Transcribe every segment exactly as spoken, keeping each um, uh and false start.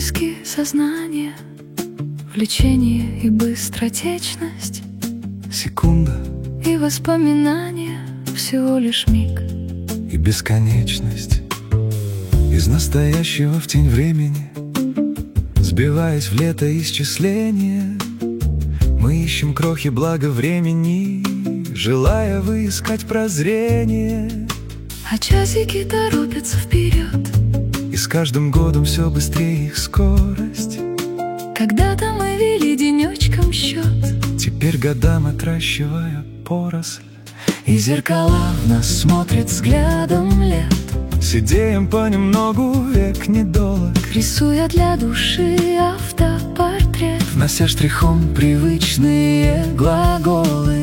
пески сознания, влечение и быстротечность, секунда и воспоминания всего лишь миг, и бесконечность. Из настоящего в тень времени, сбиваясь в летоисчисление, мы ищем крохи блага времени, желая выискать прозрение. А часики торопятся вперед, и с каждым годом все быстрее их скорость. Когда-то мы вели денечком счет, теперь годам отращивая поросль. и зеркала в нас смотрят взглядом лет, Сидеем понемногу, век недолог, рисуя для души автопортрет, внося штрихом привычные глаголы.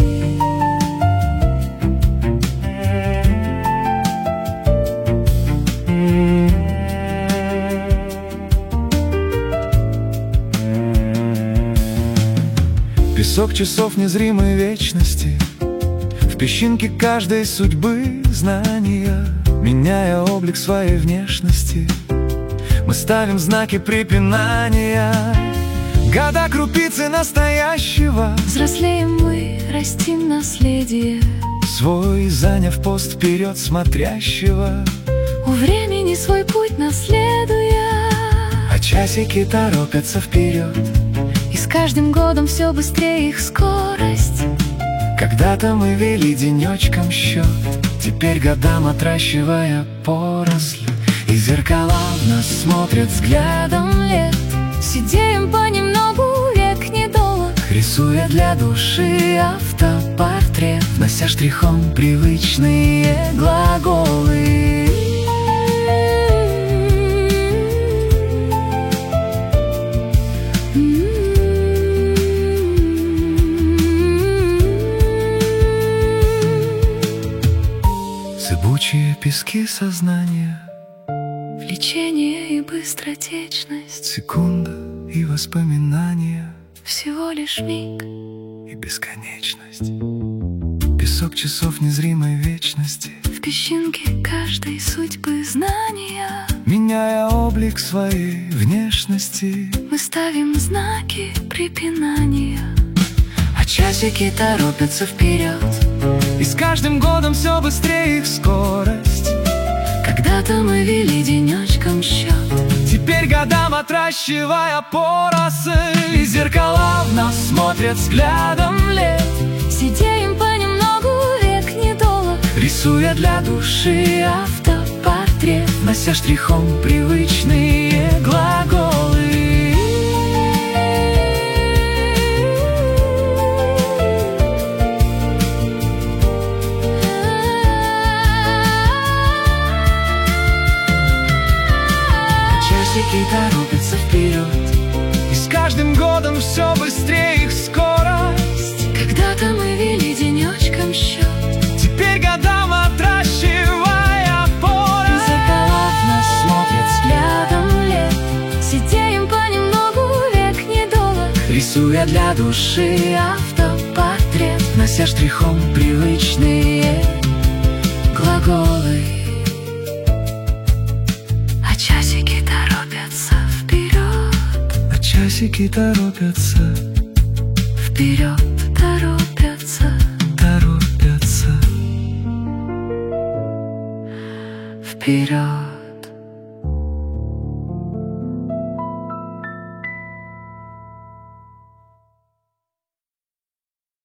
Песок часов незримой вечности, в песчинке каждой судьбы знания, меняя облик своей внешности, мы ставим знаки препинания. Года крупицы настоящего, Взрослеем мы, растим наследие, свой заняв пост вперед смотрящего, у времени свой путь наследуя. а часики торопятся вперед, И с каждым годом все быстрее их скорость. когда-то мы вели денечком счет, теперь годам отращивая поросль. И зеркала в нас смотрят взглядом лет, сидеем понемногу, век недолог, Рисуя для души автопортрет, внося штрихом привычные глаголы. зыбучие пески сознания, Влечение и быстротечность, секунда и воспоминания, всего лишь миг, и бесконечность. Песок часов незримой вечности, в песчинке каждой судьбы знания, меняя облик своей внешности, мы ставим знаки препинания. а часики торопятся вперед, и с каждым годом все быстрее их скорость. Когда-то мы вели денечком счет, Теперь годам отращивая поросль, и зеркала в нас смотрят взглядом лет, сидеем понемногу, век недолог, рисуя для души автопортрет, внося штрихом привычные глаголы. часики торопятся вперед, И с каждым годом все быстрее их скорость. когда-то мы вели денечком счет, Теперь годам отращивая поросль. зеркала в нас смотрят взглядом лет, сидеем понемногу, век недолог, Рисуя для души автопортрет, внося штрихом привычные глаголы. А часики торопятся вперед, а часики торопятся, вперед торопятся, торопятся вперед.